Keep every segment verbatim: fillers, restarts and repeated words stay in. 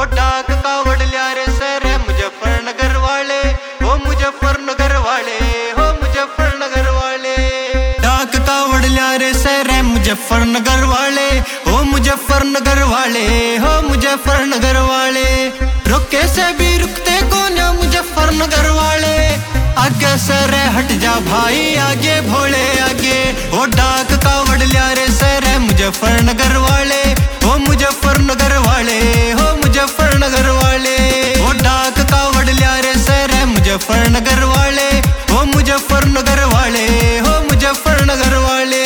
डाक कावड़ लिया रे सर है मुजफ्फरनगर वाले, हो मुजफ्फरनगर वाले, हो मुजफ्फरनगर वाले। डाक कावड़ लिया रे सर है मुजफ्फरनगर वाले, हो मुजफ्फरनगर वाले, हो मुजफ्फरनगर वाले। रुके से भी रुकते कौन मुजफ्फरनगर वाले, आगे सर हट जा भाई आगे भोले आगे। ओ डाक कावड़ लिया रे सर है मुजफ्फरनगर वाले, हो मुजफ्फरनगर वाले, हो मुजफ्फरनगर वाले। ओ डाक कावड़ लिया रे सर है मुजफ्फरनगर वाले, हो मुजफ्फरनगर वाले, हो मुजफ्फरनगर वाले।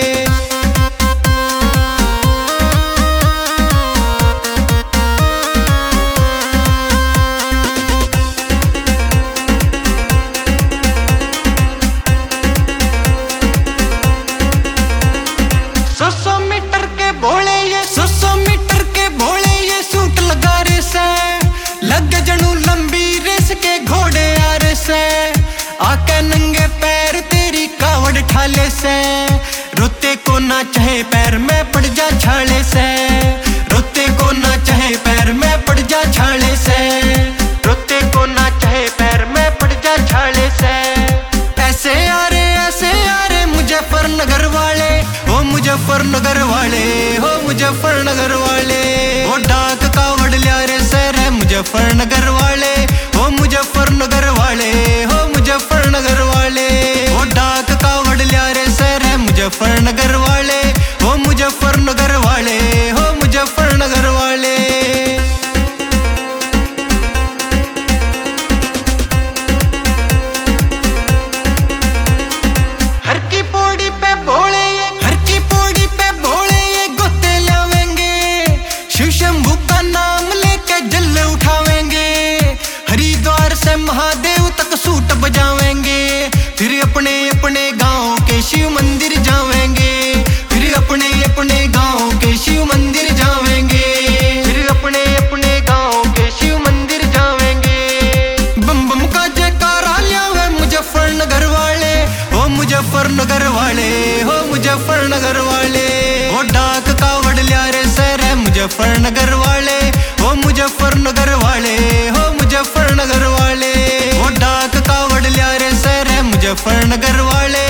सौ मीटर के भोले ये सौ मीटर के भोले ये सूट लगा रे से, लग जनू लंबी रेस के घोड़े आ रे से। आके नंगे पैर तेरी कावड़ ठाले से, रोते को ना चाहे पैर में पड़ जा छाले से, रोते को ना चाहे पैर में पड़ जा छाले से, रोते को ना चाहे पैर में पड़ जा छाले से। ऐसे आ रे ऐसे आ रे मुजफ्फरनगर वाले, हो मुजफ्फरनगर वाले, हो मुजफ्फरनगर वाले। हो डाक कावड़ लिया रे सर है मुजफ्फरनगर वाले, हो मुजफ्फरनगर वाले, हो मुजफ्फरनगर वाले। हो डाक कावड़ लिया रे सर है मुजफ्फरनगर वाले, हो मुजफ्फरनगर वाले, हो मुजफ्फरनगर वाले। हर की पौड़ी पे भोले ये, हर की पौड़ी पे भोले ये गोते लावेंगे, शिव शंभू का नाम लेके जल उठावेंगे। हरिद्वार से महादेव तक सूट बजावेंगे, फिर अपने अपने गांव के शिव मंदिर जावेंगे, फिर अपने अपने गांव के शिव मंदिर जावेंगे, फिर अपने अपने गांव के शिव मंदिर जावेंगे। बम बम का जयकारा लियावे मुजफ्फरनगर वाले, हो मुजफ्फरनगर वाले, हो मुजफ्फरनगर वाले। हो डाक कावड़ लिया रे सर है मुजफ्फरनगर वाले, हो मुजफ्फरनगर वाले, हो मुजफ्फरनगर वाले। हो डाक कावड़ लिया रे सर है मुजफ्फरनगर वाले,